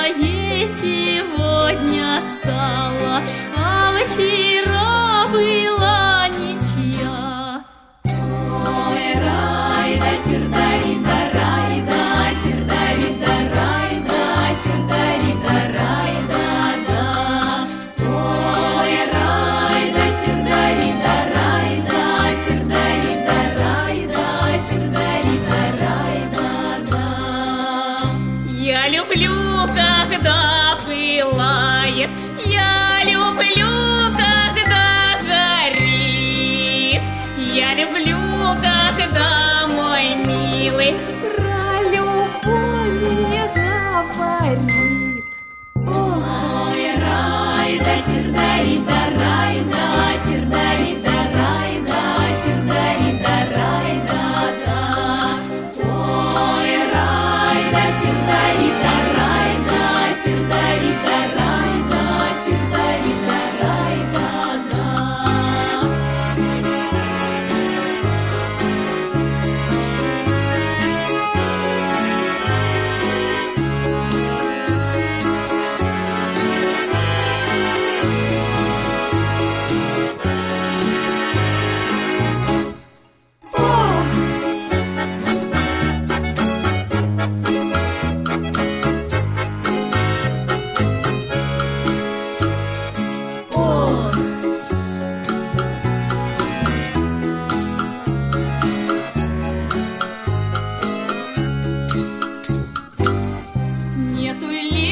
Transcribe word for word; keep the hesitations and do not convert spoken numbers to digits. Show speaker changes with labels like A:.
A: ей сегодня стало, а вчера была ничья. Ой, рай да тирдари да рай да, тирдари да рай да, тирдари да рай да да. Ой, рай да тирдари да рай да, тирдари да рай да, тирдари да рай да да. Я люблю, когда пылает, я люблю, когда горит, я люблю, когда мой милый про любовь мне говорит. Ой, рай да тирдари да рай да, тирдари да рай да, тирдари да рай да да. Ой, рай да тирдари да рай да, тирдари да рай да, тирдари да рай да да. Нету